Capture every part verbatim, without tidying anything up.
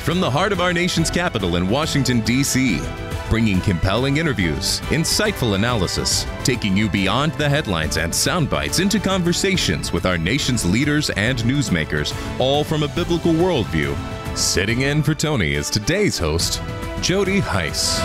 From the heart of our nation's capital in Washington, D C, bringing compelling interviews, insightful analysis, taking you beyond the headlines and sound bites into conversations with our nation's leaders and newsmakers, all from a biblical worldview. Sitting in for Tony is today's host, Jody Hice.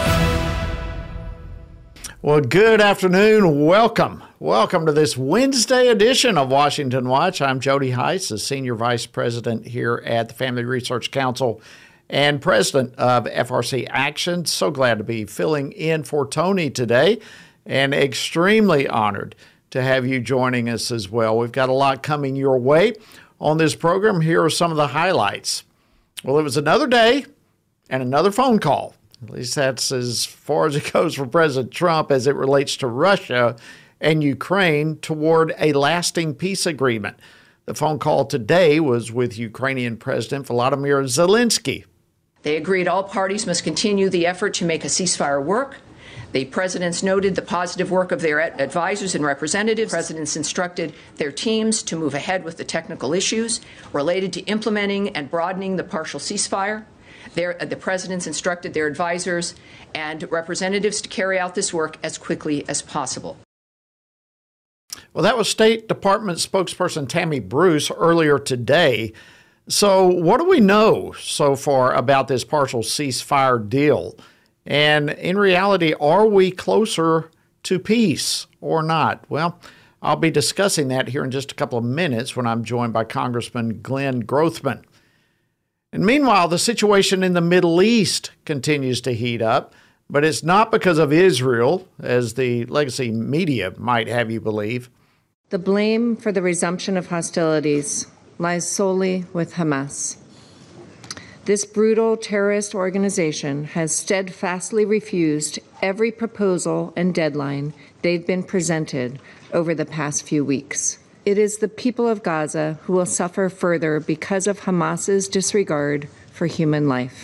Well, good afternoon. Welcome. Welcome to this Wednesday edition of Washington Watch. I'm Jody Hice, the Senior Vice President here at the Family Research Council and President of F R C Action. So glad to be filling in for Tony today and extremely honored to have you joining us as well. We've got a lot coming your way on this program. Here are some of the highlights. Well, it was another day and another phone call. At least that's as far as it goes for President Trump as it relates to Russia and Ukraine toward a lasting peace agreement. The phone call today was with Ukrainian President Volodymyr Zelensky. They agreed all parties must continue the effort to make a ceasefire work. The presidents noted the positive work of their advisors and representatives. Presidents instructed their teams to move ahead with the technical issues related to implementing and broadening the partial ceasefire. Their, the presidents instructed their advisors and representatives to carry out this work as quickly as possible. Well, that was State Department spokesperson Tammy Bruce earlier today. So what do we know so far about this partial ceasefire deal? And in reality, are we closer to peace or not? Well, I'll be discussing that here in just a couple of minutes when I'm joined by Congressman Glenn Grothman. And meanwhile, the situation in the Middle East continues to heat up, but it's not because of Israel, as the legacy media might have you believe. The blame for the resumption of hostilities lies solely with Hamas. This brutal terrorist organization has steadfastly refused every proposal and deadline they've been presented over the past few weeks. It is the people of Gaza who will suffer further because of Hamas's disregard for human life.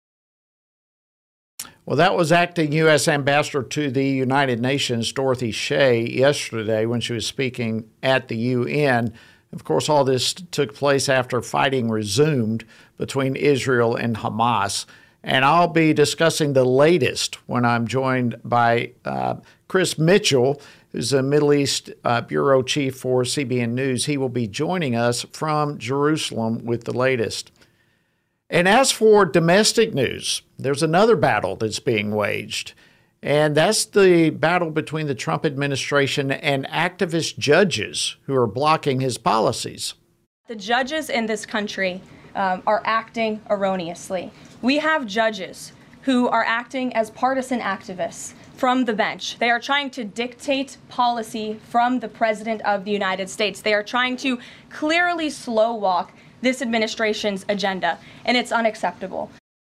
Well, that was acting U S Ambassador to the United Nations, Dorothy Shea, yesterday when she was speaking at the U N. Of course, all this took place after fighting resumed between Israel and Hamas. And I'll be discussing the latest when I'm joined by uh, Chris Mitchell, who's a Middle East uh, bureau chief for C B N News. He will be joining us from Jerusalem with the latest. And as for domestic news, there's another battle that's being waged. And that's the battle between the Trump administration and activist judges who are blocking his policies. The judges in this country um, are acting erroneously. We have judges who are acting as partisan activists from the bench. They are trying to dictate policy from the President of the United States. They are trying to clearly slow walk this administration's agenda, and it's unacceptable.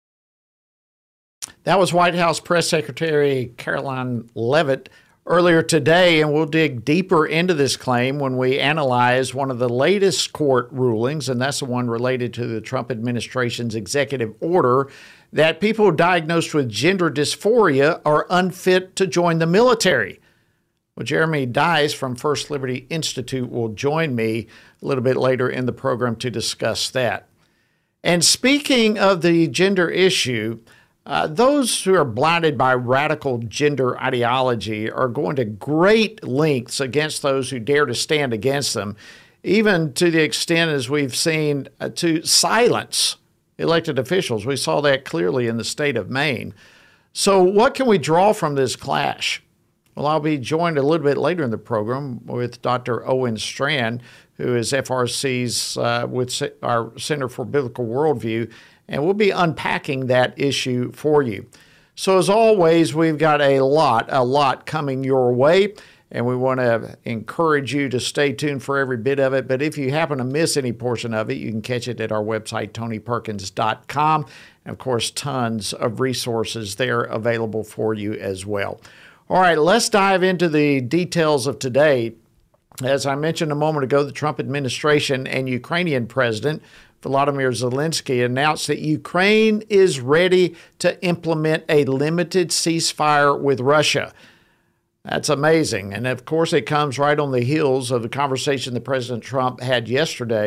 That was White House Press Secretary Karoline Leavitt earlier today, and we'll dig deeper into this claim when we analyze one of the latest court rulings, and that's the one related to the Trump administration's executive order that people diagnosed with gender dysphoria are unfit to join the military. Well, Jeremy Dice from First Liberty Institute will join me a little bit later in the program to discuss that. And speaking of the gender issue, Uh, those who are blinded by radical gender ideology are going to great lengths against those who dare to stand against them, even to the extent, as we've seen, uh, to silence elected officials. We saw that clearly in the state of Maine. So what can we draw from this clash? Well, I'll be joined a little bit later in the program with Doctor Owen Strand, who is F R C's uh, with our Center for Biblical Worldview, and we'll be unpacking that issue for you. So as always, we've got a lot, a lot coming your way, and we want to encourage you to stay tuned for every bit of it. But if you happen to miss any portion of it, you can catch it at our website, tony perkins dot com. And of course, tons of resources there available for you as well. All right, let's dive into the details of today. As I mentioned a moment ago, the Trump administration and Ukrainian President Volodymyr Zelensky announced that Ukraine is ready to implement a limited ceasefire with Russia. That's amazing. And of course, it comes right on the heels of the conversation that President Trump had yesterday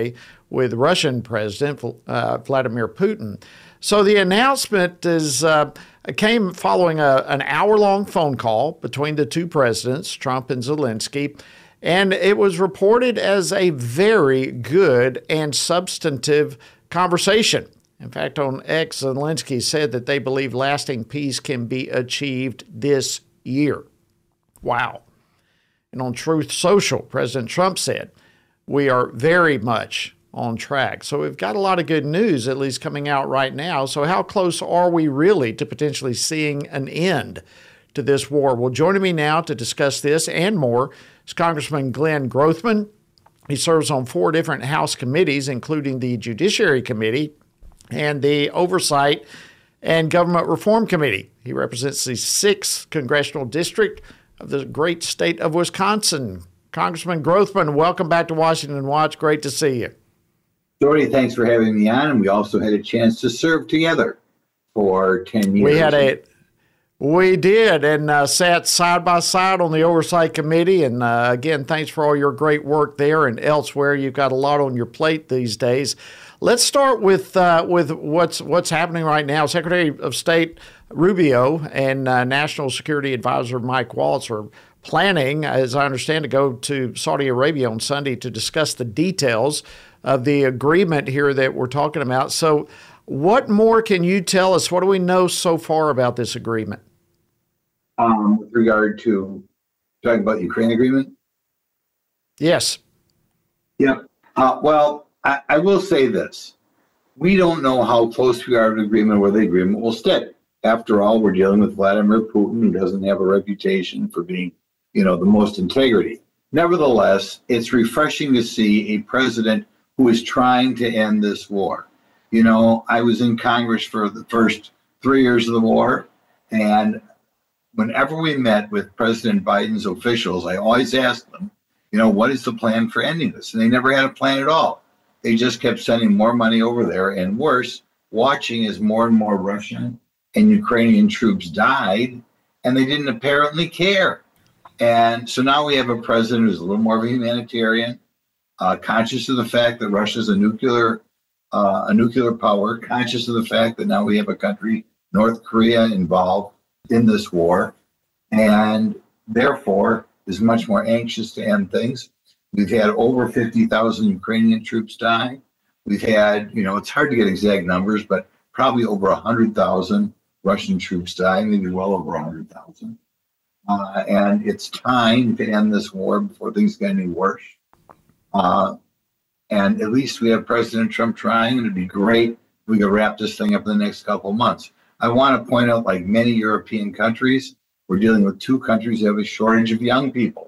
with Russian President uh, Vladimir Putin. So the announcement is uh, came following a, an hour-long phone call between the two presidents, Trump and Zelensky, and it was reported as a very good and substantive conversation. In fact, on X, Zelensky said that they believe lasting peace can be achieved this year. Wow. And on Truth Social, President Trump said, we are very much on track. So we've got a lot of good news, at least coming out right now. So how close are we really to potentially seeing an end to this war? Well, joining me now to discuss this and more is Congressman Glenn Grothman. He serves on four different House committees, including the Judiciary Committee and the Oversight and Government Reform Committee. He represents the sixth congressional district of the great state of Wisconsin. Congressman Grothman, welcome back to Washington Watch. Great to see you. Dory, thanks for having me on. And we also had a chance to serve together for ten years. We had a, we did, and uh, sat side by side on the Oversight Committee. And uh, again, thanks for all your great work there and elsewhere. You've got a lot on your plate these days. Let's start with uh, with what's what's happening right now. Secretary of State Rubio and uh, National Security Advisor Mike Waltz are planning, as I understand, to go to Saudi Arabia on Sunday to discuss the details of the agreement here that we're talking about. So what more can you tell us? What do we know so far about this agreement? Um, with regard to talking about the Ukraine agreement? Yes. Yeah. Uh, well, I, I will say this. We don't know how close we are to an agreement, where the agreement will stick. After all, we're dealing with Vladimir Putin, who doesn't have a reputation for being, you know, the most integrity. Nevertheless, it's refreshing to see a president who is trying to end this war. You know, I was in Congress for the first three years of the war, and whenever we met with President Biden's officials, I always asked them, you know, what is the plan for ending this? And they never had a plan at all. They just kept sending more money over there, and worse, watching as more and more Russian and Ukrainian troops died, and they didn't apparently care. And so now we have a president who's a little more of a humanitarian, Uh, conscious of the fact that Russia is a nuclear, uh, a nuclear power, conscious of the fact that now we have a country, North Korea, involved in this war, and therefore is much more anxious to end things. We've had over fifty thousand Ukrainian troops die. We've had, you know, it's hard to get exact numbers, but probably over one hundred thousand Russian troops die, maybe well over one hundred thousand. Uh, and it's time to end this war before things get any worse. Uh, and at least we have President Trump trying, and it'd be great if we could wrap this thing up in the next couple of months. I want to point out, like many European countries, we're dealing with two countries that have a shortage of young people.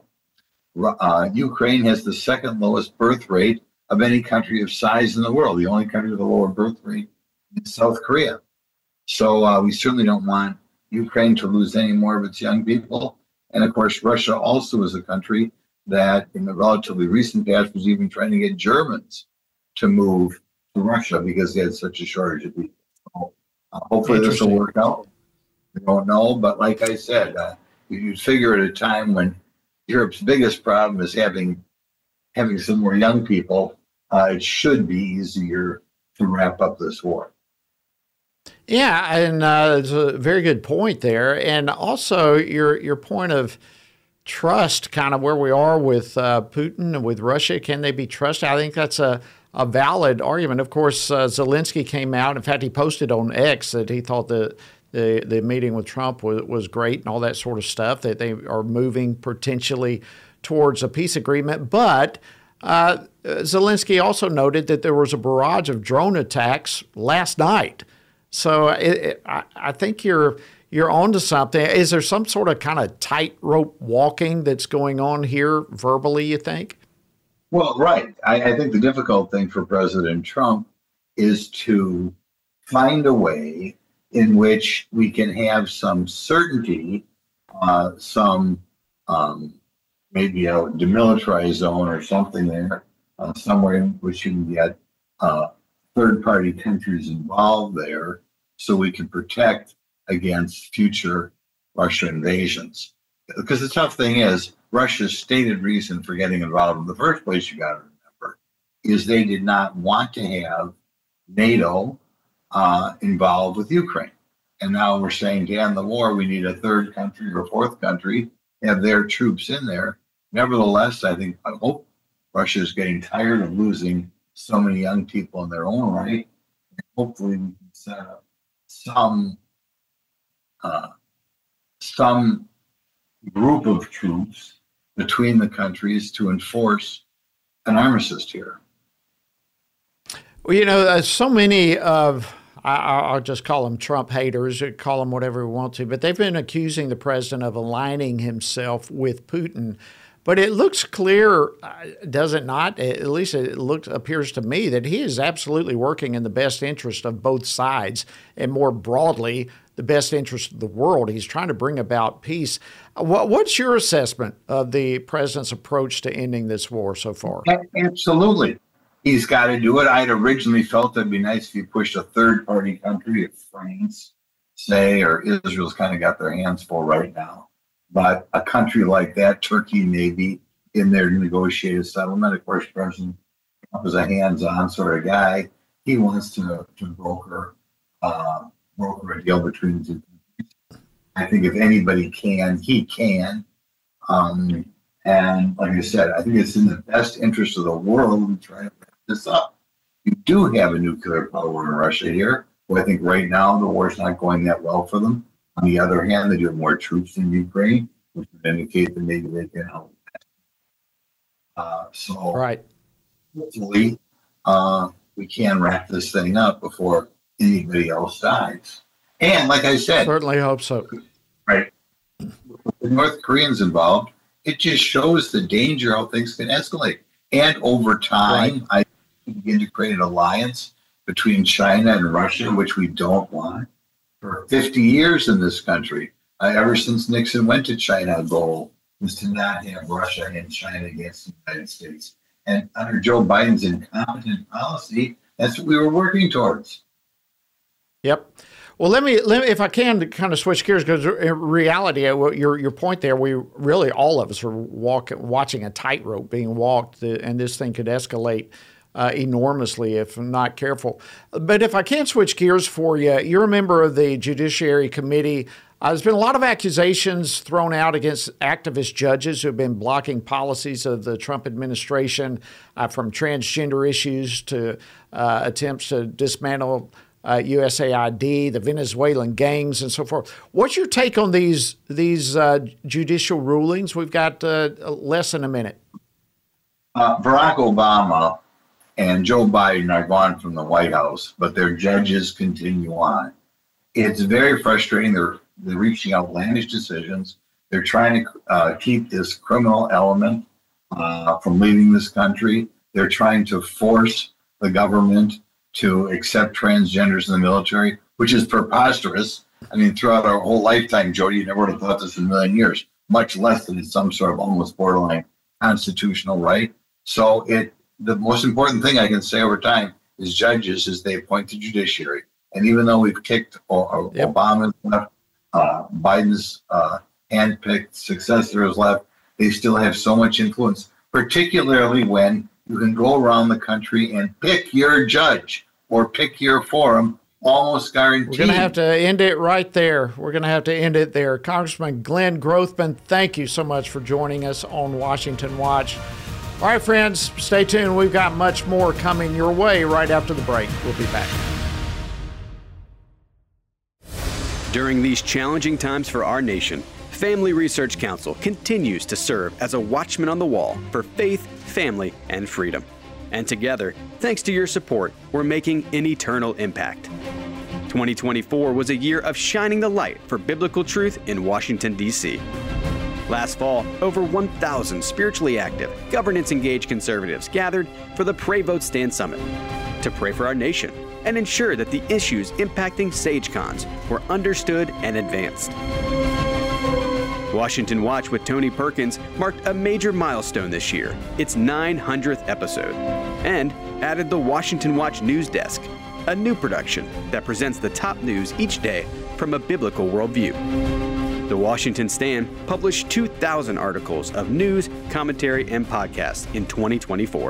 Uh, Ukraine has the second lowest birth rate of any country of size in the world. The only country with a lower birth rate is South Korea. So uh, we certainly don't want Ukraine to lose any more of its young people. And of course, Russia also is a country that in the relatively recent past was even trying to get Germans to move to Russia because they had such a shortage of people. So, uh, hopefully this will work out. We don't know, but like I said, uh, you'd figure at a time when Europe's biggest problem is having having some more young people, uh, it should be easier to wrap up this war. Yeah, and uh, it's a very good point there. And also your your point of trust, kind of where we are with uh, Putin and with Russia. Can they be trusted? I think that's a, a valid argument. Of course, uh, Zelensky came out. In fact, he posted on X that he thought the the, the meeting with Trump was, was great and all that sort of stuff, that they are moving potentially towards a peace agreement. But uh, Zelensky also noted that there was a barrage of drone attacks last night. So it, it, I, I think you're you're onto something. Is there some sort of kind of tightrope walking that's going on here verbally, you think? Well, right. I, I think the difficult thing for President Trump is to find a way in which we can have some certainty, uh, some um, maybe a demilitarized zone or something there, uh, somewhere in which you can get uh, third-party countries involved there so we can protect against future Russian invasions. Because the tough thing is, Russia's stated reason for getting involved in the first place, you got to remember, is they did not want to have NATO uh, involved with Ukraine. And now we're saying to end the war, we need a third country or fourth country to have their troops in there. Nevertheless, I think, I hope Russia is getting tired of losing so many young people in their own right. And hopefully we can set up some, uh, some group of troops between the countries to enforce an armistice here. Well, you know, uh, so many of, I, I'll just call them Trump haters, or call them whatever we want to, but they've been accusing the president of aligning himself with Putin. But it looks clear, does it not? At least it looks, appears to me that he is absolutely working in the best interest of both sides, and more broadly, the best interest of the world. He's trying to bring about peace. What, what's your assessment of the president's approach to ending this war so far? Absolutely. He's got to do it. I'd originally felt it'd be nice if you pushed a third-party country, if France, say, or Israel's kind of got their hands full right now. But a country like that, Turkey, maybe, in their negotiated settlement. Of course, President Trump is a hands-on sort of guy. He wants to, to broker, uh, broker a deal between the two countries. I think if anybody can, he can. Um, and like I said, I think it's in the best interest of the world to try to wrap this up. You do have a nuclear power in Russia here. Well, I think right now the war's not going that well for them. On the other hand, they do have more troops in Ukraine, which would indicate that maybe they can help. Uh, so right. hopefully uh, we can wrap this thing up before anybody else dies. And like I said, certainly hope so. Right. With the North Koreans involved, it just shows the danger how things can escalate. And over time, right. I begin to create an alliance between China and Russia, which we don't want. For fifty years in this country, uh, ever since Nixon went to China, a goal was to not have Russia and China against the United States. And under Joe Biden's incompetent policy, that's what we were working towards. Yep. Well, let me, let me if I can, kind of switch gears, because in reality, your your point there, we really, all of us are walk, watching a tightrope being walked, and this thing could escalate Uh, enormously if not careful. But if I can switch gears for you, you're a member of the Judiciary Committee. Uh, there's been a lot of accusations thrown out against activist judges who have been blocking policies of the Trump administration, uh, from transgender issues to uh, attempts to dismantle uh, U S A I D, the Venezuelan gangs, and so forth. What's your take on these, these uh, judicial rulings? We've got uh, less than a minute. Uh, Barack Obama and Joe Biden are gone from the White House, but their judges continue on. It's very frustrating. They're, they're reaching outlandish decisions. They're trying to uh, keep this criminal element uh, from leaving this country. They're trying to force the government to accept transgenders in the military, which is preposterous. I mean, throughout our whole lifetime, Jody, you never would have thought this in a million years, much less than it's some sort of almost borderline constitutional right. So it, the most important thing I can say over time is judges is they appoint the judiciary. And even though we've kicked uh, yep. Obama's left, uh, Biden's uh, handpicked successors left, they still have so much influence, particularly when you can go around the country and pick your judge or pick your forum, almost guaranteed. We're going to have to end it right there. We're going to have to end it there. Congressman Glenn Grothman, thank you so much for joining us on Washington Watch. All right, friends, stay tuned. We've got much more coming your way right after the break. We'll be back. During these challenging times for our nation, Family Research Council continues to serve as a watchman on the wall for faith, family, and freedom. And together, thanks to your support, we're making an eternal impact. twenty twenty-four was a year of shining the light for biblical truth in Washington, D C Last fall, over one thousand spiritually active, governance-engaged conservatives gathered for the Pray Vote Stand Summit to pray for our nation and ensure that the issues impacting SageCons were understood and advanced. Washington Watch with Tony Perkins marked a major milestone this year, its nine hundredth episode, and added the Washington Watch News Desk, a new production that presents the top news each day from a biblical worldview. The Washington Stand published two thousand articles of news, commentary, and podcasts in twenty twenty-four,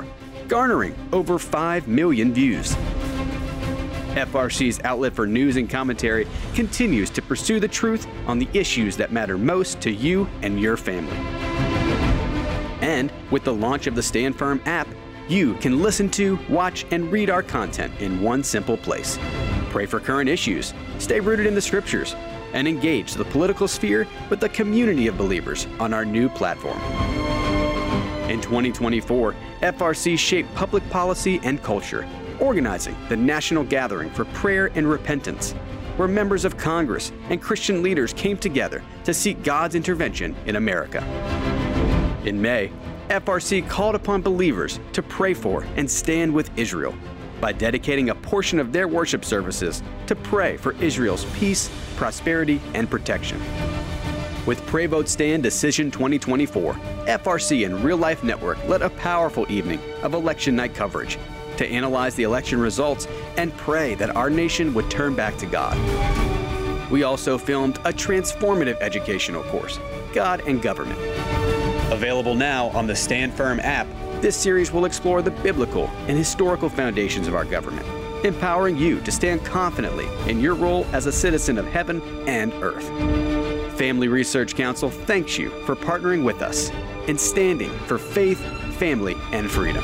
garnering over five million views. F R C's outlet for news and commentary continues to pursue the truth on the issues that matter most to you and your family. And with the launch of the Stand Firm app, you can listen to, watch, and read our content in one simple place. Pray for current issues, stay rooted in the scriptures, and engage the political sphere with a community of believers on our new platform. In twenty twenty-four, F R C shaped public policy and culture, organizing the National Gathering for Prayer and Repentance, where members of Congress and Christian leaders came together to seek God's intervention in America. In May, F R C called upon believers to pray for and stand with Israel by dedicating a portion of their worship services to pray for Israel's peace, prosperity, and protection. With Pray Vote Stand Decision twenty twenty-four, F R C and Real Life Network led a powerful evening of election night coverage to analyze the election results and pray that our nation would turn back to God. We also filmed a transformative educational course, God and Government. Available now on the Stand Firm app, this series will explore the biblical and historical foundations of our government, empowering you to stand confidently in your role as a citizen of heaven and earth. Family Research Council thanks you for partnering with us and standing for faith, family, and freedom.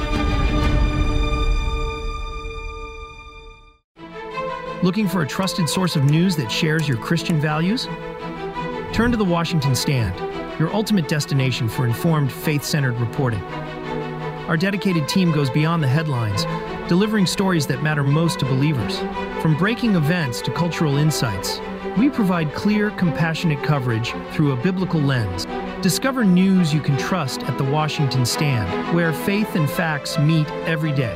Looking for a trusted source of news that shares your Christian values? Turn to the Washington Stand, your ultimate destination for informed, faith-centered reporting. Our dedicated team goes beyond the headlines, delivering stories that matter most to believers. From breaking events to cultural insights, we provide clear, compassionate coverage through a biblical lens. Discover news you can trust at the Washington Stand, where faith and facts meet every day.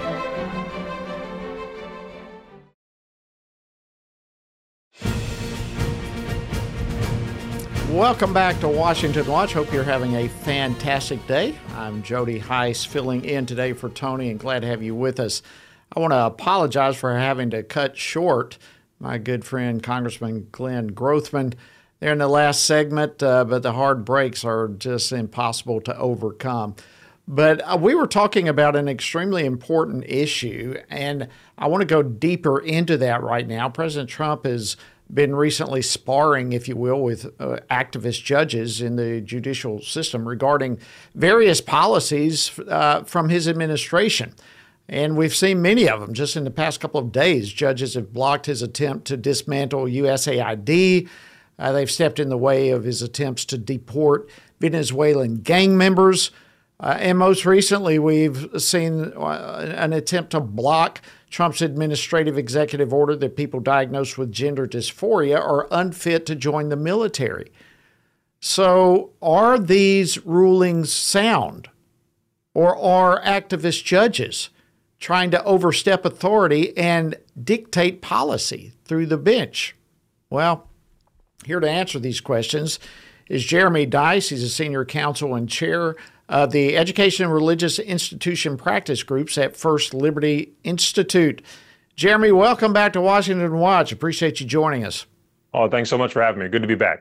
Welcome back to Washington Watch. Hope you're having a fantastic day. I'm Jody Heiss, filling in today for Tony, and glad to have you with us. I want to apologize for having to cut short my good friend Congressman Glenn Grothman there in the last segment, uh, but the hard breaks are just impossible to overcome. But uh, we were talking about an extremely important issue, and I want to go deeper into that right now. President Trump has been recently sparring, if you will, with uh, activist judges in the judicial system regarding various policies uh, from his administration. And we've seen many of them just in the past couple of days. Judges have blocked his attempt to dismantle U S A I D. Uh, they've stepped in the way of his attempts to deport Venezuelan gang members. Uh, and most recently, we've seen uh, an attempt to block Trump's administrative executive order that people diagnosed with gender dysphoria are unfit to join the military. So are these rulings sound? Or are activist judges trying to overstep authority and dictate policy through the bench? Well, here to answer these questions is Jeremy Dys. He's a senior counsel and chair of the Education and Religious Institution Practice Groups at First Liberty Institute. Jeremy, welcome back to Washington Watch. Appreciate you joining us. Oh, thanks so much for having me. Good to be back.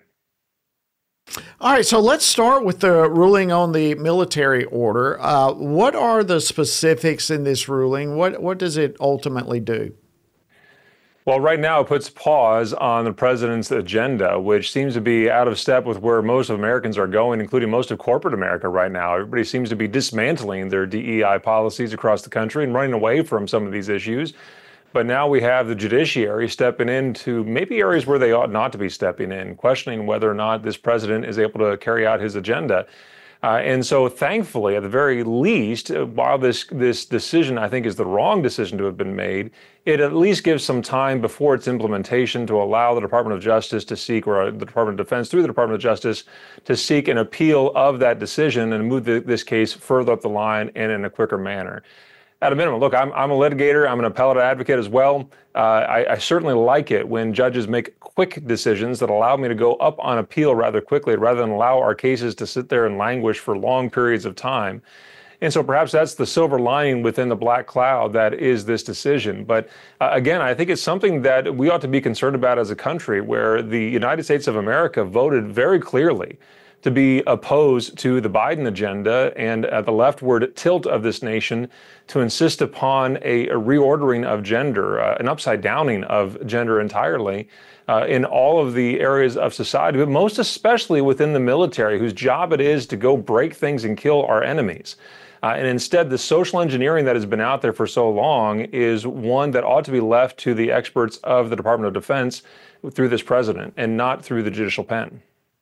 All right, so let's start with the ruling on the military order. Uh, what are the specifics in this ruling? What what does it ultimately do? Well, right now it puts pause on the president's agenda, which seems to be out of step with where most of Americans are going, including most of corporate America right now. Everybody seems to be dismantling their D E I policies across the country and running away from some of these issues. But now we have the judiciary stepping into maybe areas where they ought not to be stepping in, questioning whether or not this president is able to carry out his agenda. Uh, and so thankfully, at the very least, uh, while this this decision, I think, is the wrong decision to have been made, it at least gives some time before its implementation to allow the Department of Justice to seek, or the Department of Defense through the Department of Justice, to seek an appeal of that decision and move the, this case further up the line and in a quicker manner. At a minimum, look, I'm, I'm a litigator. I'm an appellate advocate as well. Uh, I, I certainly like it when judges make quick decisions that allow me to go up on appeal rather quickly, rather than allow our cases to sit there and languish for long periods of time. And so perhaps that's the silver lining within the black cloud that is this decision. But uh, again, I think it's something that we ought to be concerned about as a country, where the United States of America voted very clearly to be opposed to the Biden agenda and uh, the leftward tilt of this nation to insist upon a, a reordering of gender, uh, an upside downing of gender entirely uh, in all of the areas of society, but most especially within the military, whose job it is to go break things and kill our enemies. Uh, and instead, the social engineering that has been out there for so long is one that ought to be left to the experts of the Department of Defense through this president and not through the judicial pen.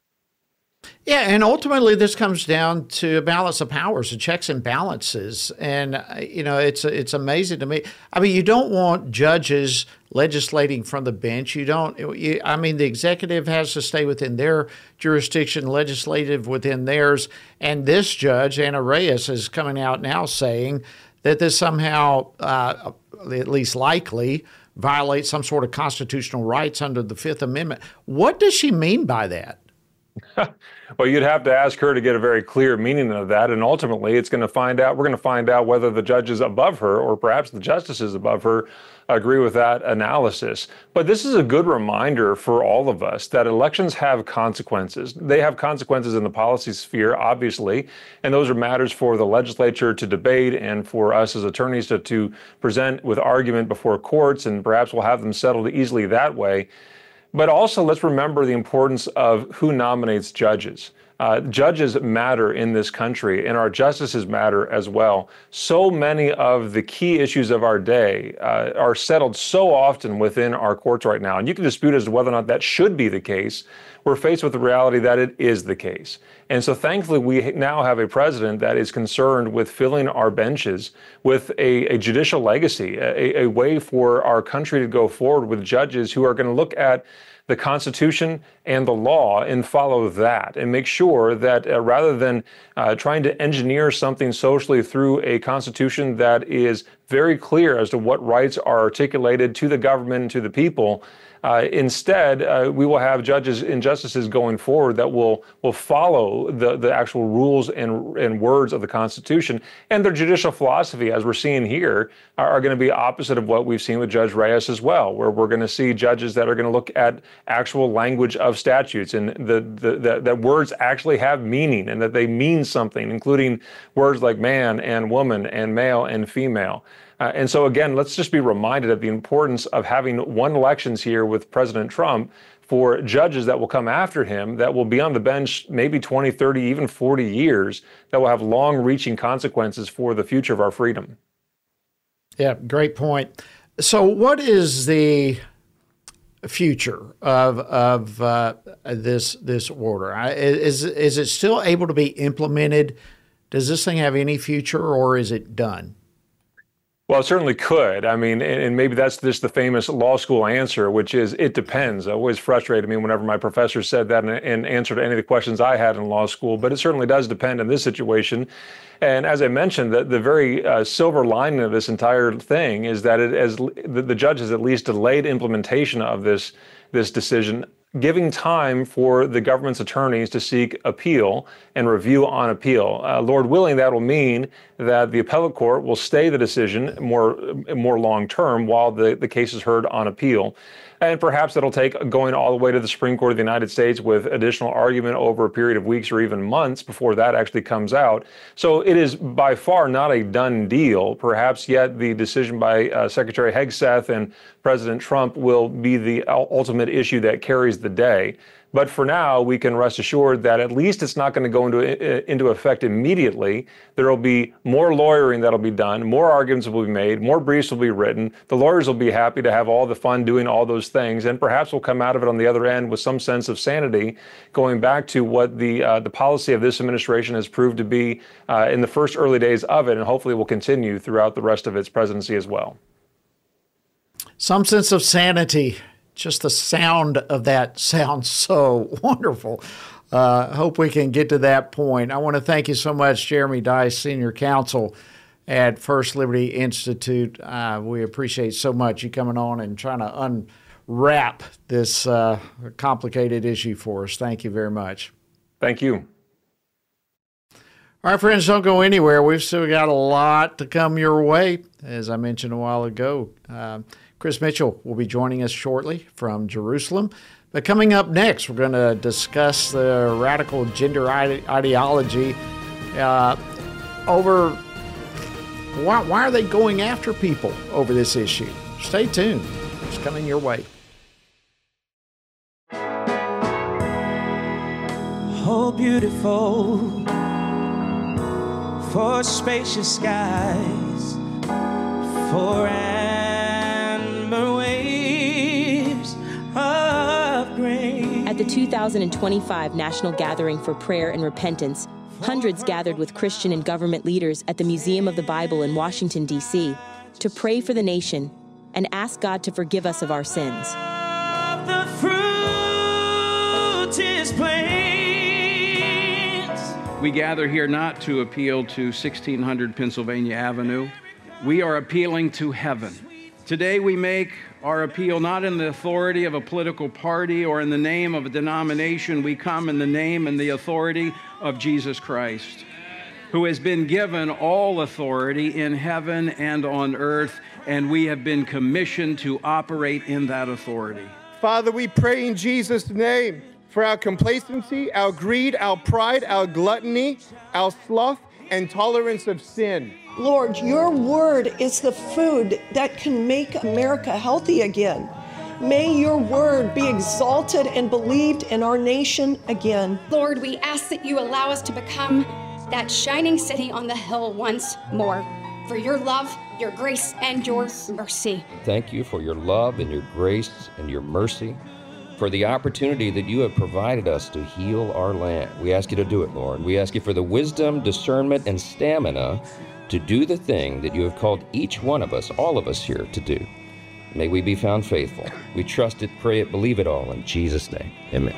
Yeah, and ultimately this comes down to a balance of powers, the checks and balances. And, uh, you know, it's it's amazing to me. I mean, you don't want judges legislating from the bench. You don't, you, I mean, the executive has to stay within their jurisdiction, legislative within theirs. And this judge, Anna Reyes, is coming out now saying that this somehow, uh, at least likely, violates some sort of constitutional rights under the Fifth Amendment. What does she mean by that? Well, you'd have to ask her to get a very clear meaning of that. And ultimately, it's going to find out, we're going to find out whether the judges above her or perhaps the justices above her agree with that analysis. But this is a good reminder for all of us that elections have consequences. They have consequences in the policy sphere, obviously, and those are matters for the legislature to debate and for us as attorneys to, to present with argument before courts, and perhaps we'll have them settled easily that way. But also, let's remember the importance of who nominates judges. Uh, judges matter in this country, and our justices matter as well. So many of the key issues of our day uh, are settled so often within our courts right now. And you can dispute as to whether or not that should be the case. We're faced with the reality that it is the case. And so thankfully, we now have a president that is concerned with filling our benches with a, a judicial legacy, a, a way for our country to go forward with judges who are going to look at the Constitution and the law and follow that and make sure that uh, rather than uh, trying to engineer something socially through a Constitution that is very clear as to what rights are articulated to the government and to the people, Uh, instead, uh, we will have judges and justices going forward that will will follow the, the actual rules and, and words of the Constitution. And their judicial philosophy, as we're seeing here, are, are going to be opposite of what we've seen with Judge Reyes as well, where we're going to see judges that are going to look at actual language of statutes and the, the, the, that words actually have meaning and that they mean something, including words like man and woman and male and female. Uh, and so, again, let's just be reminded of the importance of having one elections here with President Trump for judges that will come after him, that will be on the bench maybe twenty, thirty, even forty years, that will have long-reaching consequences for the future of our freedom. Yeah, great point. So what is the future of of uh, this this order? Is, is it still able to be implemented? Does this thing have any future, or is it done? Well, it certainly could. I mean, and maybe that's just the famous law school answer, which is it depends. It always frustrated me whenever my professor said that in answer to any of the questions I had in law school, but it certainly does depend in this situation. And as I mentioned, the, the very uh, silver lining of this entire thing is that it as the, the judge has at least delayed implementation of this, this decision, giving time for the government's attorneys to seek appeal and review on appeal. Uh, Lord willing, that will mean that the appellate court will stay the decision more more long term while the, the case is heard on appeal. And perhaps that'll take going all the way to the Supreme Court of the United States with additional argument over a period of weeks or even months before that actually comes out. So it is by far not a done deal. Perhaps yet the decision by uh, Secretary Hegseth and President Trump will be the ultimate issue that carries the day. But for now, we can rest assured that at least it's not going to go into into effect immediately. There will be more lawyering that'll be done, more arguments will be made, more briefs will be written. The lawyers will be happy to have all the fun doing all those things, and perhaps we'll come out of it on the other end with some sense of sanity, going back to what the uh, the policy of this administration has proved to be uh, in the first early days of it, and hopefully will continue throughout the rest of its presidency as well. Some sense of sanity. Just the sound of that sounds so wonderful. I uh, hope we can get to that point. I want to thank you so much, Jeremy Dys, Senior Counsel at First Liberty Institute. Uh, we appreciate so much you coming on and trying to unwrap this uh, complicated issue for us. Thank you very much. Thank you. All right, friends, don't go anywhere. We've still got a lot to come your way, as I mentioned a while ago. Uh, Chris Mitchell will be joining us shortly from Jerusalem. But coming up next, we're going to discuss the radical gender ide- ideology uh, over why, why are they going after people over this issue. Stay tuned. It's coming your way. Oh, beautiful for spacious skies, for amber waves of grain. At the two thousand twenty-five National Gathering for Prayer and Repentance, hundreds gathered with Christian and government leaders at the Museum of the Bible in Washington, D C, to pray for the nation and ask God to forgive us of our sins. The fruit is plain. We gather here not to appeal to sixteen hundred Pennsylvania Avenue. We are appealing to heaven. Today we make our appeal not in the authority of a political party or in the name of a denomination. We come in the name and the authority of Jesus Christ, who has been given all authority in heaven and on earth, and we have been commissioned to operate in that authority. Father, we pray in Jesus' name for our complacency, our greed, our pride, our gluttony, our sloth, and tolerance of sin. Lord, your word is the food that can make America healthy again. May your word be exalted and believed in our nation again. Lord, we ask that you allow us to become that shining city on the hill once more, for your love, your grace, and your mercy. Thank you for your love and your grace and your mercy, for the opportunity that you have provided us to heal our land. We ask you to do it, Lord. We ask you for the wisdom, discernment, and stamina to do the thing that you have called each one of us, all of us here, to do. May we be found faithful. We trust it, pray it, believe it all. In Jesus' name, amen.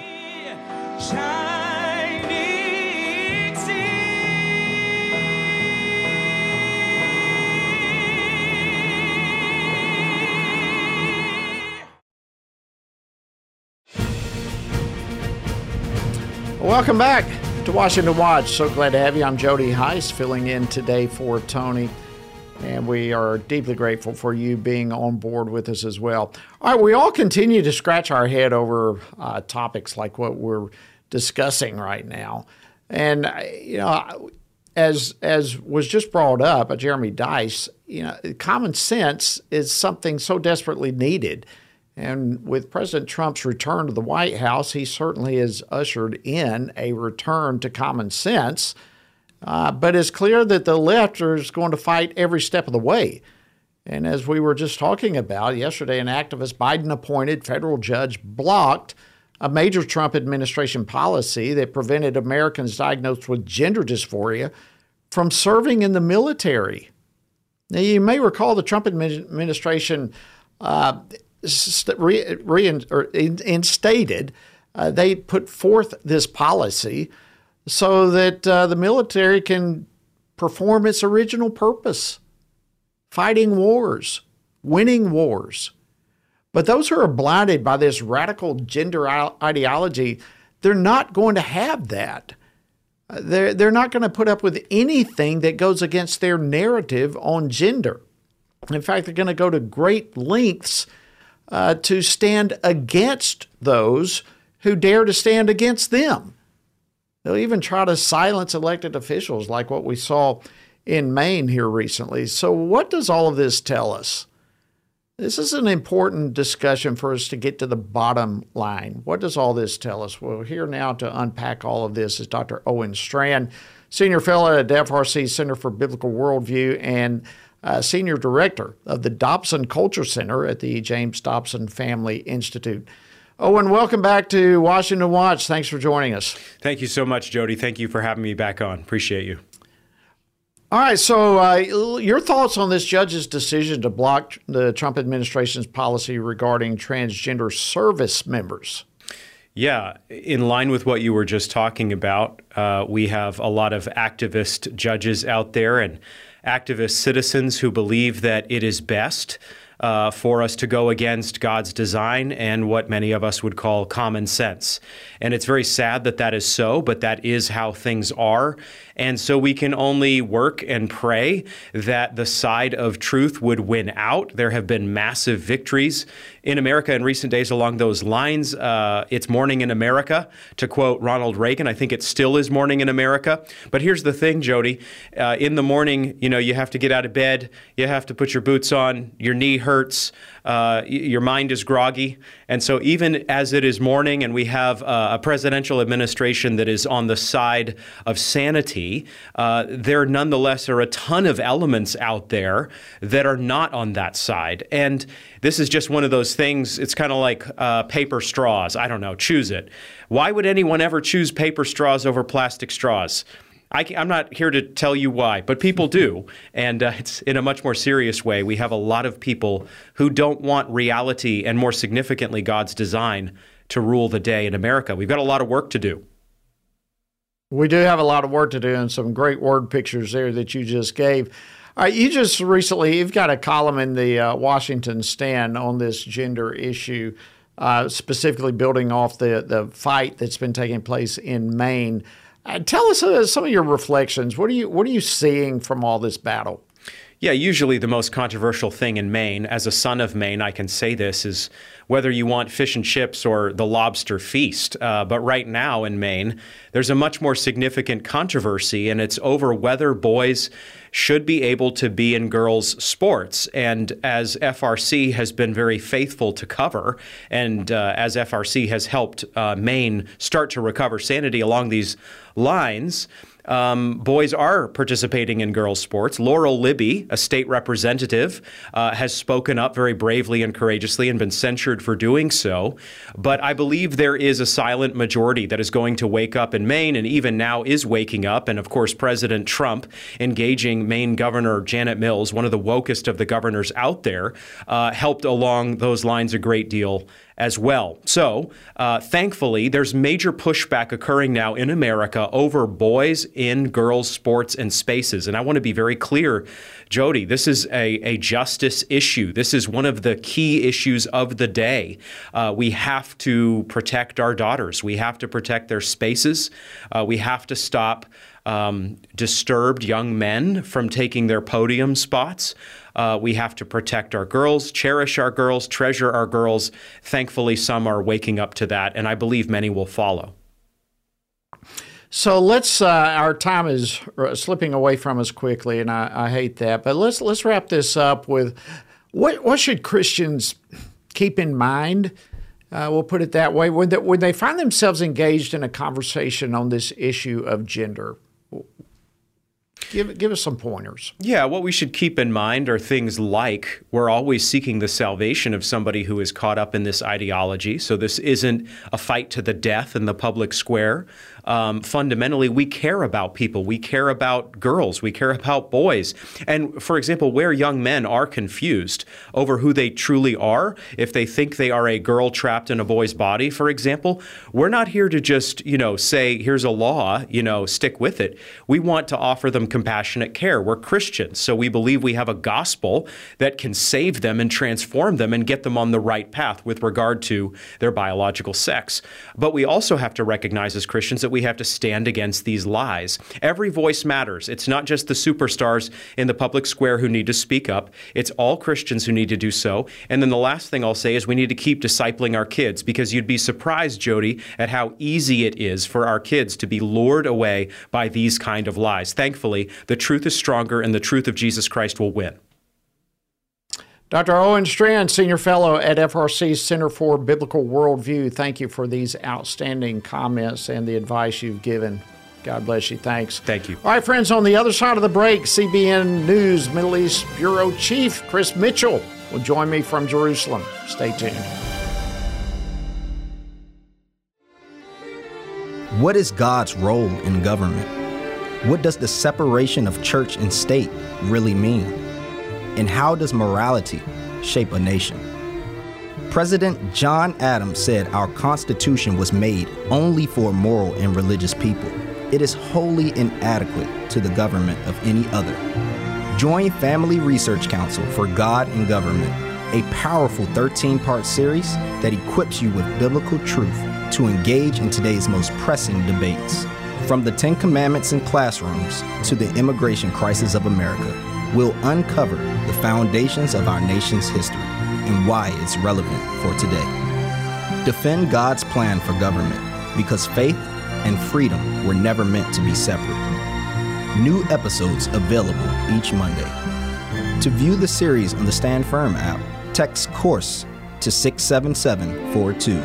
Welcome back to Washington Watch. So glad to have you. I'm Jody Heiss, filling in today for Tony, and we are deeply grateful for you being on board with us as well. All right, we all continue to scratch our head over uh, topics like what we're discussing right now. And, you know, as as was just brought up by Jeremy Dys, you know, common sense is something so desperately needed. And with President Trump's return to the White House, he certainly has ushered in a return to common sense. Uh, but it's clear that the left is going to fight every step of the way. And as we were just talking about yesterday, an activist Biden-appointed federal judge blocked a major Trump administration policy that prevented Americans diagnosed with gender dysphoria from serving in the military. Now, you may recall the Trump administration uh, Re, re, or instated, uh, they put forth this policy so that uh, the military can perform its original purpose, fighting wars, winning wars. But those who are blinded by this radical gender ideology, they're not going to have that. They're, they're not going to put up with anything that goes against their narrative on gender. In fact, they're going to go to great lengths Uh, to stand against those who dare to stand against them. They'll even try to silence elected officials like what we saw in Maine here recently. So what does all of this tell us? This is an important discussion for us to get to the bottom line. What does all this tell us? Well, here now to unpack all of this is Doctor Owen Strachan, Senior Fellow at the F R C Center for Biblical Worldview and Uh, Senior Director of the Dobson Culture Center at the James Dobson Family Institute. Owen, welcome back to Washington Watch. Thanks for joining us. Thank you so much, Jody. Thank you for having me back on. Appreciate you. All right, so uh, your thoughts on this judge's decision to block the Trump administration's policy regarding transgender service members? Yeah, in line with what you were just talking about, uh, we have a lot of activist judges out there and activist citizens who believe that it is best uh, for us to go against God's design and what many of us would call common sense. And it's very sad that that is so, but that is how things are. And so we can only work and pray that the side of truth would win out. There have been massive victories in America in recent days along those lines. Uh, it's morning in America, to quote Ronald Reagan. I think it still is morning in America. But here's the thing, Jody. Uh, in the morning, you know, you have to get out of bed. You have to put your boots on. Your knee hurts. Uh, your mind is groggy. And so even as it is morning and we have uh, a presidential administration that is on the side of sanity, uh, there nonetheless are a ton of elements out there that are not on that side. And this is just one of those things. It's kind of like uh, paper straws. I don't know. Choose it. Why would anyone ever choose paper straws over plastic straws? I, I'm not here to tell you why, but people do. And uh, it's in a much more serious way. We have a lot of people who don't want reality and, more significantly, God's design to rule the day in America. We've got a lot of work to do. We do have a lot of work to do, and some great word pictures there that you just gave. All right, you just recently, you've got a column in the uh, Washington Stand on this gender issue, uh, specifically building off the, the fight that's been taking place in Maine. Uh, tell us uh, some of your reflections. What are you what are you seeing from all this battle? Yeah, usually the most controversial thing in Maine, as a son of Maine, I can say this, is whether you want fish and chips or the lobster feast. Uh, but right now in Maine, there's a much more significant controversy, and it's over whether boys should be able to be in girls' sports. And as F R C has been very faithful to cover, and uh, as F R C has helped uh, Maine start to recover sanity along these lines, Um, boys are participating in girls' sports. Laurel Libby, a state representative, uh, has spoken up very bravely and courageously and been censured for doing so. But I believe there is a silent majority that is going to wake up in Maine, and even now is waking up. And of course, President Trump engaging Maine Governor Janet Mills, one of the wokest of the governors out there, uh, helped along those lines a great deal as well. So, uh, thankfully, there's major pushback occurring now in America over boys in girls' sports and spaces. And I want to be very clear, Jody, this is a, a justice issue. This is one of the key issues of the day. Uh, we have to protect our daughters. We have to protect their spaces. Uh, we have to stop um, disturbed young men from taking their podium spots. Uh, we have to protect our girls, cherish our girls, treasure our girls. Thankfully, some are waking up to that, and I believe many will follow. So let's. Uh, our time is slipping away from us quickly, and I, I hate that. But let's let's wrap this up with what what should Christians keep in mind? Uh, we'll put it that way when they, when they find themselves engaged in a conversation on this issue of gender. Give, give us some pointers. Yeah, what we should keep in mind are things like we're always seeking the salvation of somebody who is caught up in this ideology. So this isn't a fight to the death in the public square. Um, fundamentally, we care about people. We care about girls. We care about boys. And for example, where young men are confused over who they truly are, if they think they are a girl trapped in a boy's body, for example, we're not here to just, you know, say, here's a law, you know, stick with it. We want to offer them compassionate care. We're Christians, so we believe we have a gospel that can save them and transform them and get them on the right path with regard to their biological sex. But we also have to recognize as Christians that we have to stand against these lies. Every voice matters. It's not just the superstars in the public square who need to speak up. It's all Christians who need to do so. And then the last thing I'll say is we need to keep discipling our kids, because you'd be surprised, Jody, at how easy it is for our kids to be lured away by these kind of lies. Thankfully, the truth is stronger, and the truth of Jesus Christ will win. Doctor Owen Strachan, Senior Fellow at F R C's Center for Biblical Worldview, thank you for these outstanding comments and the advice you've given. God bless you. Thanks. Thank you. All right, friends, on the other side of the break, C B N News Middle East Bureau Chief Chris Mitchell will join me from Jerusalem. Stay tuned. What is God's role in government? What does the separation of church and state really mean? And how does morality shape a nation? President John Adams said our Constitution was made only for moral and religious people. It is wholly inadequate to the government of any other. Join Family Research Council for God and Government a powerful thirteen-part series that equips you with biblical truth to engage in today's most pressing debates. From the Ten Commandments in classrooms to the immigration crisis of America, we'll uncover the foundations of our nation's history and why it's relevant for today. Defend God's plan for government, because faith and freedom were never meant to be separate. New episodes available each Monday. To view the series on the Stand Firm app, text COURSE to six seven seven four two.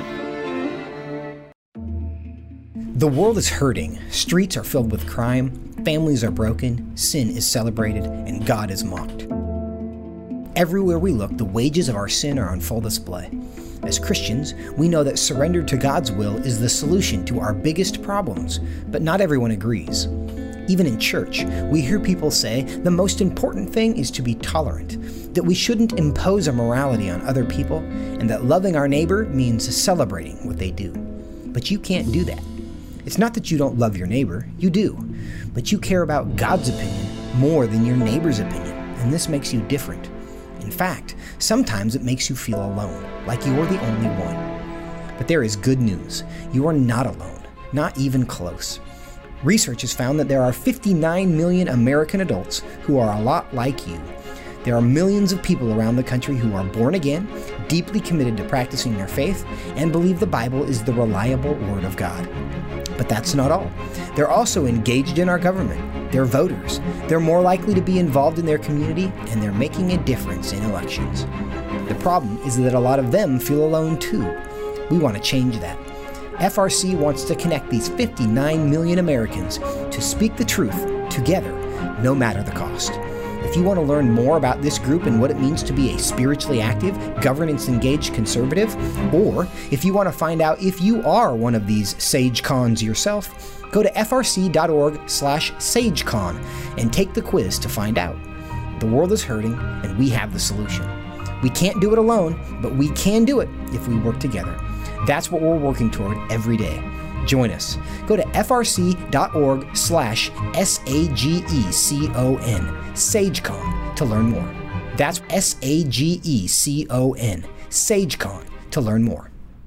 The world is hurting. Streets are filled with crime, families are broken, sin is celebrated, and God is mocked. Everywhere we look, the wages of our sin are on full display. As Christians, we know that surrender to God's will is the solution to our biggest problems, but not everyone agrees. Even in church, we hear people say the most important thing is to be tolerant, that we shouldn't impose a morality on other people, and that loving our neighbor means celebrating what they do. But you can't do that. It's not that you don't love your neighbor, you do, but you care about God's opinion more than your neighbor's opinion, and this makes you different. In fact, sometimes it makes you feel alone, like you're the only one. But there is good news. You are not alone, not even close. Research has found that there are fifty-nine million American adults who are a lot like you. There are millions of people around the country who are born again, deeply committed to practicing their faith, and believe the Bible is the reliable Word of God. But that's not all. They're also engaged in our government. They're voters. They're more likely to be involved in their community, and they're making a difference in elections. The problem is that a lot of them feel alone too. We want to change that. F R C wants to connect these fifty-nine million Americans to speak the truth together, no matter the cost. If you want to learn more about this group and what it means to be a spiritually active, governance-engaged conservative, or if you want to find out if you are one of these SageCons yourself, go to f r c dot org slash sagecon and take the quiz to find out. The world is hurting, and we have the solution. We can't do it alone, but we can do it if we work together. That's what we're working toward every day. Join us. Go to f r c dot org slash S A G E C O N, SageCon, to learn more. That's S A G E C O N, SageCon, to learn more.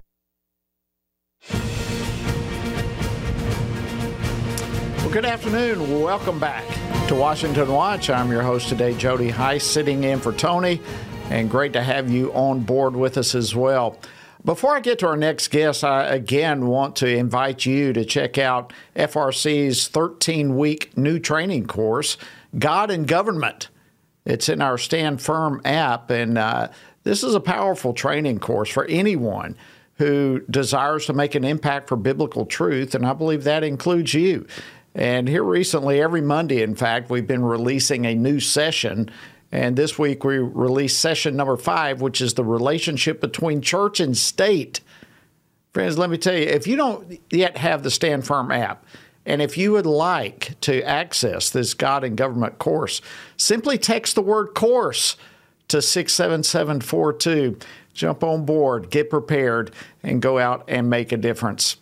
Well, good afternoon. Welcome back to Washington Watch. I'm your host today, Jody Heiss, sitting in for Tony, and great to have you on board with us as well. Before I get to our next guest, I again want to invite you to check out F R C's thirteen-week new training course, God and Government. It's in our Stand Firm app, and uh, this is a powerful training course for anyone who desires to make an impact for biblical truth, and I believe that includes you. And here recently, every Monday, in fact, we've been releasing a new session. And this week we released session number five, which is the relationship between church and state. Friends, let me tell you, if you don't yet have the Stand Firm app, and if you would like to access this God and Government course, simply text the word course to six seven seven four two. Jump on board, get prepared, and go out and make a difference.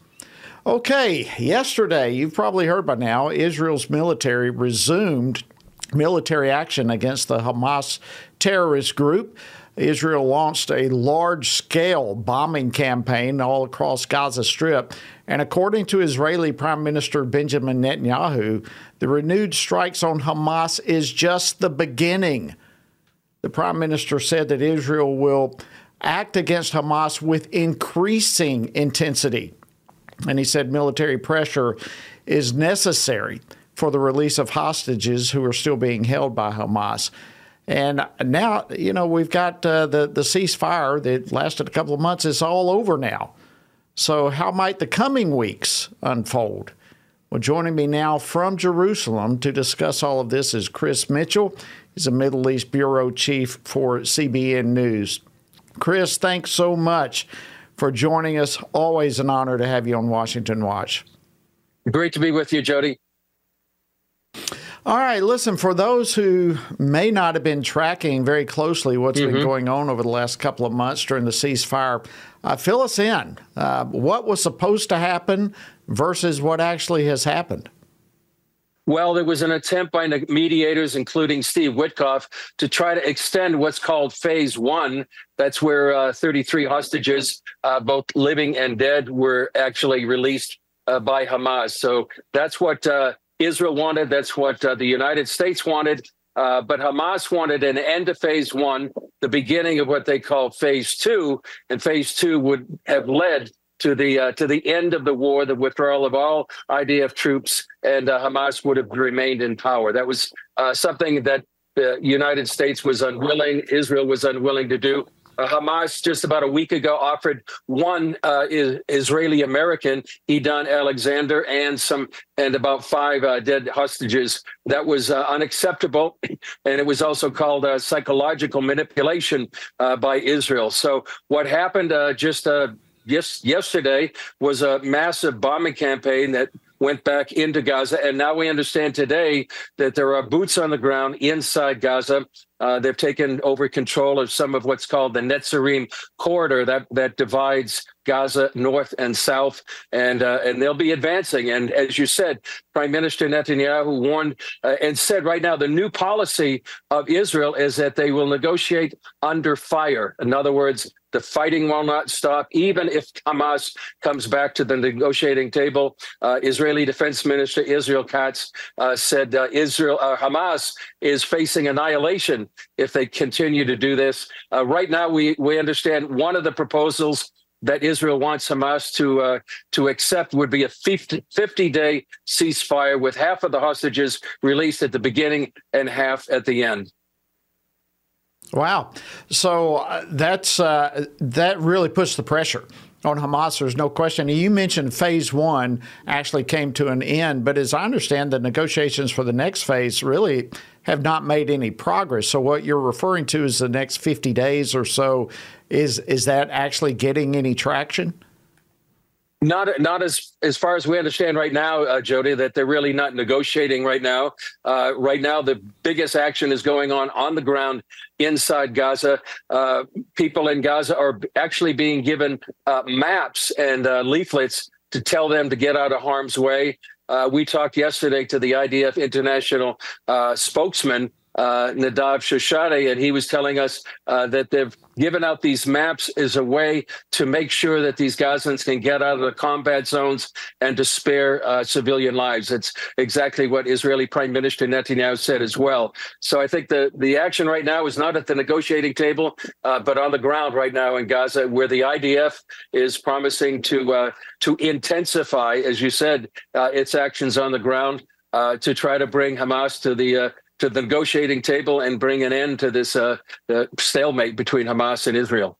Okay, yesterday, you've probably heard by now, Israel's military resumed military action against the Hamas terrorist group. Israel launched a large-scale bombing campaign all across Gaza Strip. And according to Israeli Prime Minister Benjamin Netanyahu, the renewed strikes on Hamas is just the beginning. The Prime Minister said that Israel will act against Hamas with increasing intensity. And he said military pressure is necessary for the release of hostages who are still being held by Hamas. And now, you know, we've got uh, the, the ceasefire that lasted a couple of months. It's all over now. So how might the coming weeks unfold? Well, joining me now from Jerusalem to discuss all of this is Chris Mitchell. He's a Middle East Bureau Chief for C B N News. Chris, thanks so much for joining us. Always an honor to have you on Washington Watch. Great to be with you, Jody. All right, listen, for those who may not have been tracking very closely what's mm-hmm. been going on over the last couple of months during the ceasefire, uh, fill us in. Uh, what was supposed to happen versus what actually has happened? Well, there was an attempt by mediators, including Steve Witkoff, to try to extend what's called phase one. That's where uh, thirty-three hostages, uh, both living and dead, were actually released uh, by Hamas. So that's what uh, Israel wanted. That's what uh, the United States wanted. Uh, but Hamas wanted an end to phase one, the beginning of what they call phase two. And phase two would have led to the uh, to the end of the war, the withdrawal of all I D F troops, and uh, Hamas would have remained in power. That was uh, something that the United States was unwilling, Israel was unwilling to do. Uh, Hamas just about a week ago offered one uh, is, Israeli American, Edan Alexander, and some and about five uh, dead hostages. That was uh, unacceptable, and it was also called uh, psychological manipulation uh, by Israel. So what happened uh, just uh, Yes, yesterday was a massive bombing campaign that went back into Gaza. And now we understand today that there are boots on the ground inside Gaza. Uh, they've taken over control of some of what's called the Netzarim corridor that, that divides Gaza north and south, and uh, and they'll be advancing. And as you said, Prime Minister Netanyahu warned uh, and said right now the new policy of Israel is that they will negotiate under fire. In other words, the fighting will not stop, even if Hamas comes back to the negotiating table. Uh, Israeli Defense Minister Israel Katz uh, said uh, Israel, uh, Hamas is facing annihilation if they continue to do this. Uh, right now, we we understand one of the proposals that Israel wants Hamas to uh, to accept would be a fifty-day ceasefire with half of the hostages released at the beginning and half at the end. Wow. So uh, that's uh, that really puts the pressure on Hamas. There's no question. You mentioned phase one actually came to an end, but as I understand, the negotiations for the next phase really have not made any progress. So what you're referring to is the next fifty days or so. Is is that actually getting any traction? Not not as as far as we understand right now, uh, Jody, that they're really not negotiating right now. Uh, right now, the biggest action is going on on the ground inside Gaza. Uh, people in Gaza are actually being given uh, maps and uh, leaflets to tell them to get out of harm's way. Uh, we talked yesterday to the I D F international uh, spokesman, uh, Nadav Shoshani, and he was telling us uh, that they've given out these maps as a way to make sure that these Gazans can get out of the combat zones and to spare uh, civilian lives. It's exactly what Israeli Prime Minister Netanyahu said as well. So I think the, the action right now is not at the negotiating table, uh, but on the ground right now in Gaza, where the I D F is promising to uh, to intensify, as you said, uh, its actions on the ground uh, to try to bring Hamas to the uh, to the negotiating table and bring an end to this uh, uh, stalemate between Hamas and Israel.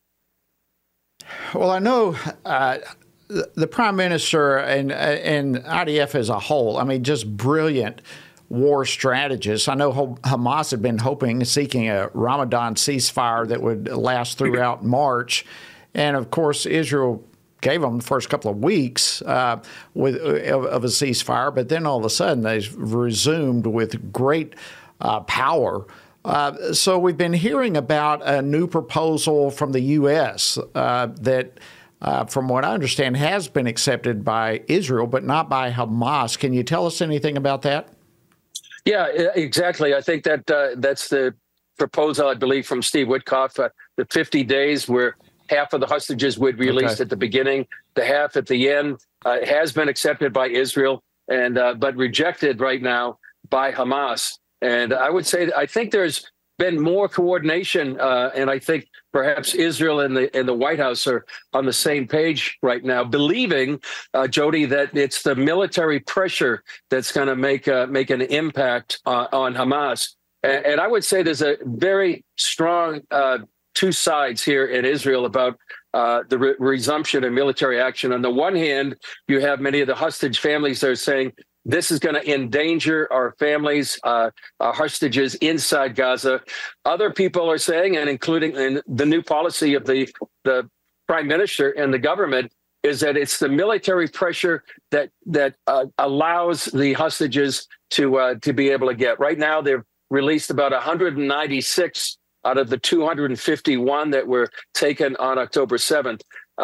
Well, I know uh, the, the Prime Minister and, and I D F as a whole, I mean, just brilliant war strategists. I know Hamas had been hoping, seeking a Ramadan ceasefire that would last throughout March. And, of course, Israel gave them the first couple of weeks uh, with of, of a ceasefire, but then all of a sudden they resumed with great Uh, power. Uh, so we've been hearing about a new proposal from the U S uh, that, uh, from what I understand, has been accepted by Israel, but not by Hamas. Can you tell us anything about that? Yeah, exactly. I think that uh, that's the proposal, I believe, from Steve Witkoff, uh, the fifty days where half of the hostages would be released Okay. at the beginning, the half at the end. Uh, it has been accepted by Israel, and uh, but rejected right now by Hamas. And I would say, I think there's been more coordination, uh, and I think perhaps Israel and the and the White House are on the same page right now, believing, uh, Jody, that it's the military pressure that's going to make uh, make an impact uh, on Hamas. And, and I would say there's a very strong uh, two sides here in Israel about uh, the re- resumption of military action. On the one hand, you have many of the hostage families that are saying, this is going to endanger our families, uh, our hostages inside Gaza. Other people are saying, and including in the new policy of the, the prime minister and the government, is that it's the military pressure that that uh, allows the hostages to uh, to be able to get. Right now, they've released about one hundred ninety-six out of the two hundred fifty-one that were taken on October seventh. Uh,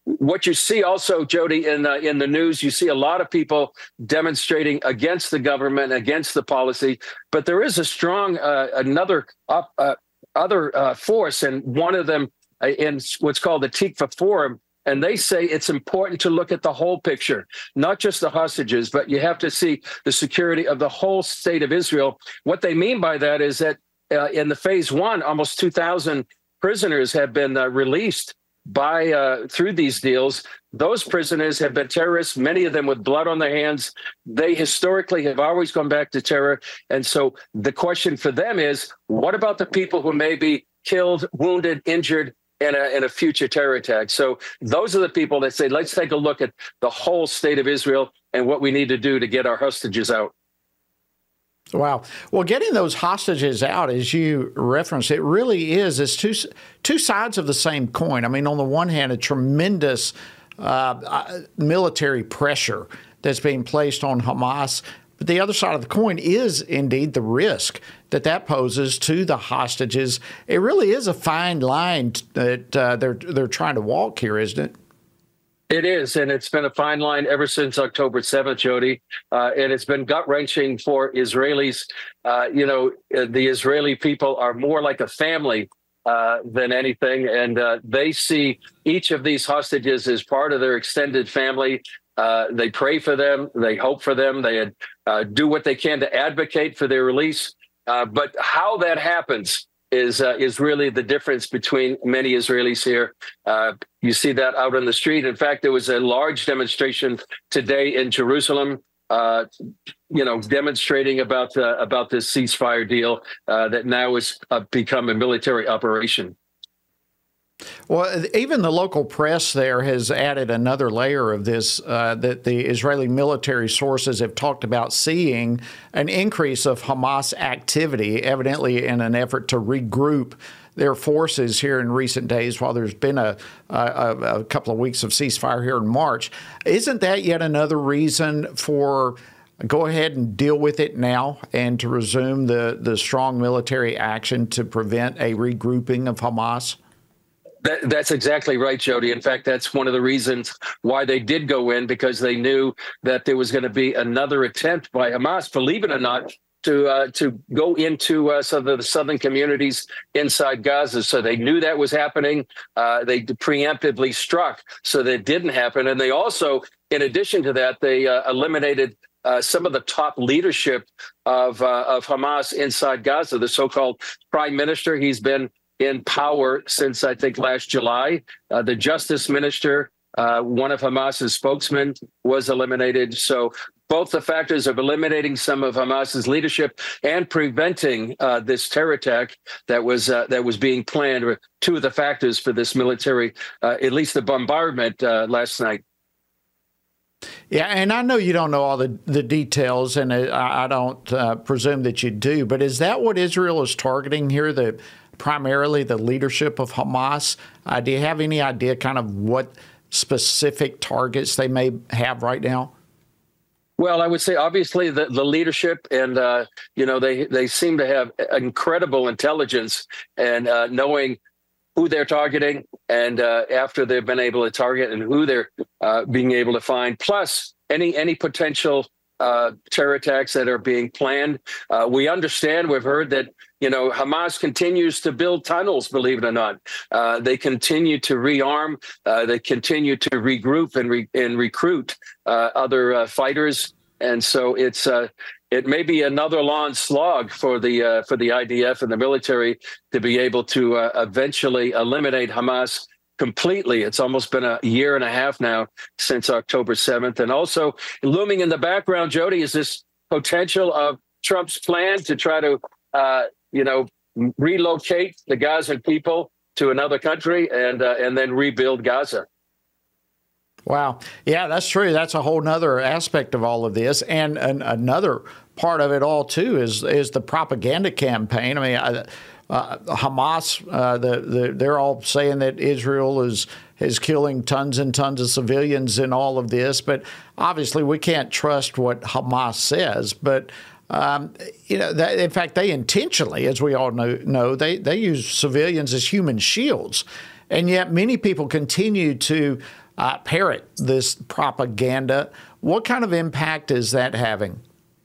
what you see also, Jody, in uh, in the news, you see a lot of people demonstrating against the government, against the policy. But there is a strong uh, another up, uh, other uh, force, and one of them uh, in what's called the Tikva Forum. And they say it's important to look at the whole picture, not just the hostages, but you have to see the security of the whole state of Israel. What they mean by that is that uh, in the phase one, almost two thousand prisoners have been uh, released by uh, through these deals. Those prisoners have been terrorists, many of them with blood on their hands. They historically have always gone back to terror. And so the question for them is, what about the people who may be killed, wounded, injured, in a, in a future terror attack? So those are the people that say, let's take a look at the whole state of Israel and what we need to do to get our hostages out. Wow. Well, getting those hostages out, as you referenced, it really is. It's two, two sides of the same coin. I mean, on the one hand, a tremendous uh, military pressure that's being placed on Hamas. But the other side of the coin is indeed the risk that that poses to the hostages. It really is a fine line that uh, they're they're trying to walk here, isn't it? It is, and it's been a fine line ever since October seventh, Jody, uh, and it's been gut-wrenching for Israelis. Uh, you know, the Israeli people are more like a family uh, than anything, and uh, they see each of these hostages as part of their extended family. Uh, they pray for them, they hope for them, they uh, do what they can to advocate for their release. Uh, but how that happens is uh, is really the difference between many Israelis here. Uh, you see that out on the street. In fact, there was a large demonstration today in Jerusalem, uh, you know, demonstrating about uh, about this ceasefire deal uh, that now has uh, become a military operation. Well, even the local press there has added another layer of this, uh, that the Israeli military sources have talked about seeing an increase of Hamas activity, evidently in an effort to regroup their forces here in recent days while there's been a, a, a couple of weeks of ceasefire here in March. Isn't that yet another reason for go ahead and deal with it now and to resume the, the strong military action to prevent a regrouping of Hamas? That, that's exactly right, Jody. In fact, that's one of the reasons why they did go in, because they knew that there was going to be another attempt by Hamas, believe it or not, to uh, to go into uh, some of the southern communities inside Gaza. So they knew that was happening. Uh, they preemptively struck so that it didn't happen. And they also, in addition to that, they uh, eliminated uh, some of the top leadership of, uh, of Hamas inside Gaza, the so-called prime minister. He's been in power since, I think, last July. Uh, the justice minister, uh, one of Hamas's spokesmen, was eliminated. So both the factors of eliminating some of Hamas's leadership and preventing uh, this terror attack that was uh, that was being planned were two of the factors for this military, uh, at least the bombardment uh, last night. Yeah, and I know you don't know all the, the details, and I, I don't uh, presume that you do, but is that what Israel is targeting here, the primarily the leadership of Hamas? Uh, do you have any idea kind of what specific targets they may have right now? Well, I would say obviously the, the leadership, and, uh, you know, they, they seem to have incredible intelligence and uh, knowing who they're targeting, and uh, after they've been able to target and who they're uh, being able to find, plus any any potential uh, terror attacks that are being planned. Uh, we understand, we've heard that, you know, Hamas continues to build tunnels, believe it or not. Uh, they continue to rearm. Uh, they continue to regroup and, re- and recruit uh, other uh, fighters. And so it's uh, it may be another long slog for the uh, for the I D F and the military to be able to uh, eventually eliminate Hamas completely. It's almost been a year and a half now since October seventh. And also looming in the background, Jody, is this potential of Trump's plan to try to, uh, you know, relocate the Gazan people to another country and uh, and then rebuild Gaza. Wow. Yeah, that's true. That's a whole nother aspect of all of this. And, and another part of it all, too, is is the propaganda campaign. I mean, I, uh, Hamas, uh, the, the, they're all saying that Israel is is killing tons and tons of civilians in all of this. But obviously, we can't trust what Hamas says. But Um, you know, that, in fact, they intentionally, as we all know, know they, they use civilians as human shields. And yet many people continue to uh, parrot this propaganda. What kind of impact is that having?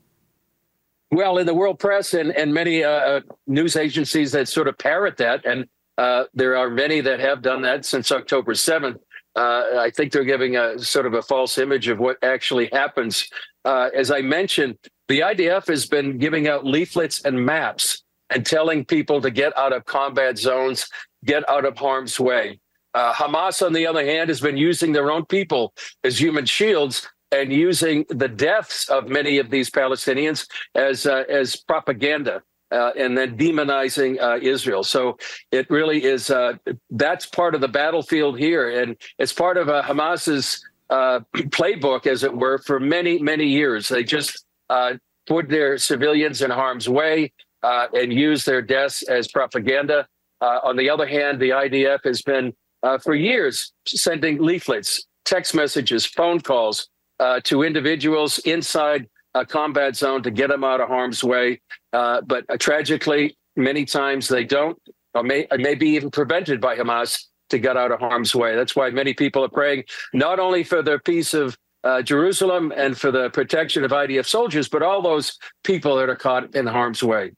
Well, in the world press and, and many uh, news agencies that sort of parrot that, and uh, there are many that have done that since October seventh, uh, I think they're giving a sort of a false image of what actually happens. Uh, as I mentioned, the I D F has been giving out leaflets and maps and telling people to get out of combat zones, get out of harm's way. Uh, Hamas, on the other hand, has been using their own people as human shields and using the deaths of many of these Palestinians as uh, as propaganda, uh, and then demonizing uh, Israel. So it really is, uh, that's part of the battlefield here. And it's part of uh, Hamas's uh, playbook, as it were, for many, many years. They just uh, put their civilians in harm's way uh, and use their deaths as propaganda. Uh, on the other hand, the I D F has been, uh, for years, sending leaflets, text messages, phone calls, Uh, to individuals inside a combat zone to get them out of harm's way. Uh, but uh, tragically, many times they don't, or may, may be even prevented by Hamas to get out of harm's way. That's why many people are praying not only for the peace of uh, Jerusalem and for the protection of I D F soldiers, but all those people that are caught in harm's way.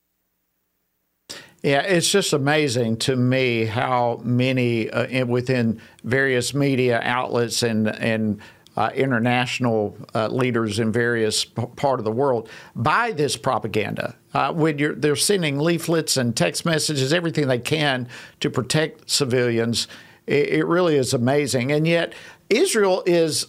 Yeah, it's just amazing to me how many uh, in, within various media outlets and and Uh, international uh, leaders in various p- part of the world buy this propaganda. Uh, when you're, they're sending leaflets and text messages, everything they can to protect civilians. It, it really is amazing. And yet Israel is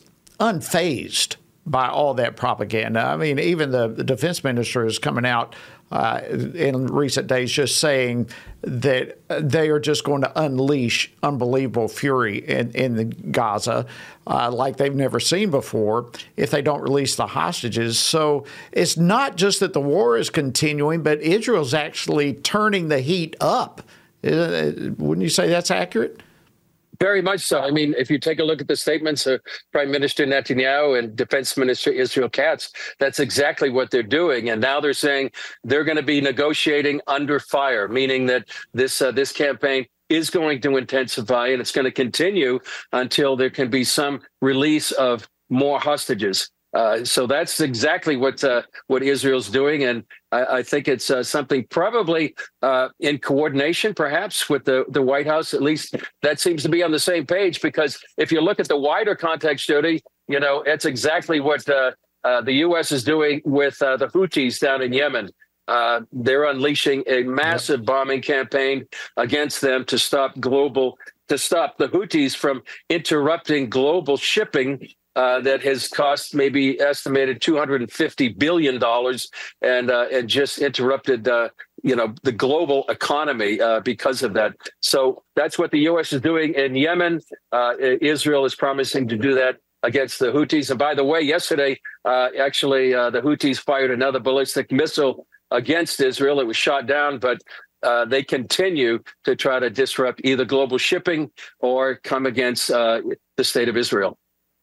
unfazed by all that propaganda. I mean, even the, the defense minister is coming out uh, in recent days just saying that they are just going to unleash unbelievable fury in, in Gaza uh, like they've never seen before if they don't release the hostages. So it's not just that the war is continuing, but Israel's actually turning the heat up. Uh, wouldn't you say that's accurate? Very much so. I mean, if you take a look at the statements of Prime Minister Netanyahu and Defense Minister Israel Katz, that's exactly what they're doing. And now they're saying they're going to be negotiating under fire, meaning that this uh, this campaign is going to intensify and it's going to continue until there can be some release of more hostages. Uh, so that's exactly what uh, what Israel's doing, and I, I think it's uh, something probably uh, in coordination, perhaps, with the, the White House. At least that seems to be on the same page, because if you look at the wider context, Jody, you know, it's exactly what uh, uh, the U S is doing with uh, the Houthis down in Yemen. Uh, they're unleashing a massive yep. bombing campaign against them to stop global, to stop the Houthis from interrupting global shipping. Uh, that has cost maybe estimated two hundred fifty billion dollars and uh, and just interrupted, uh, you know, the global economy uh, because of that. So that's what the U S is doing in Yemen. Uh, Israel is promising to do that against the Houthis. And by the way, yesterday, uh, actually, uh, the Houthis fired another ballistic missile against Israel. It was shot down, but uh, they continue to try to disrupt either global shipping or come against uh, the state of Israel.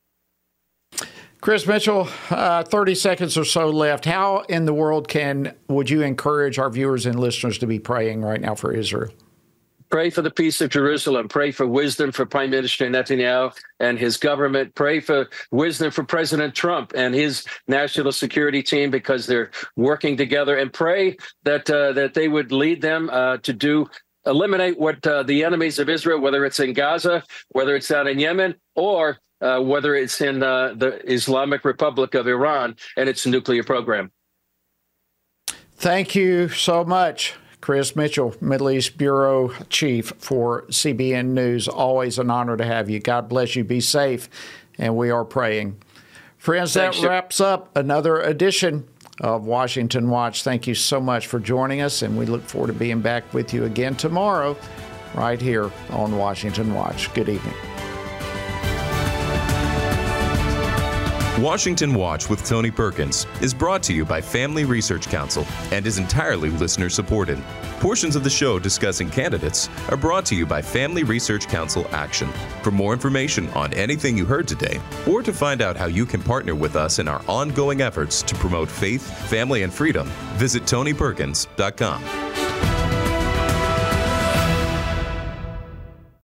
Chris Mitchell, uh, thirty seconds or so left. How in the world can would you encourage our viewers and listeners to be praying right now for Israel? Pray for the peace of Jerusalem. Pray for wisdom for Prime Minister Netanyahu and his government. Pray for wisdom for President Trump and his national security team, because they're working together. And pray that uh, that they would lead them uh, to do eliminate what uh, the enemies of Israel, whether it's in Gaza, whether it's down in Yemen, or Uh, whether it's in uh, the Islamic Republic of Iran and its nuclear program. Thank you so much, Chris Mitchell, Middle East Bureau Chief for C B N News. Always an honor to have you. God bless you. Be safe. And we are praying. Friends, Thanks, that wraps up another edition of Washington Watch. Thank you so much for joining us, and we look forward to being back with you again tomorrow right here on Washington Watch. Good evening. Washington Watch with Tony Perkins is brought to you by Family Research Council and is entirely listener-supported. Portions of the show discussing candidates are brought to you by Family Research Council Action. For more information on anything you heard today, or to find out how you can partner with us in our ongoing efforts to promote faith, family, and freedom, visit tony perkins dot com.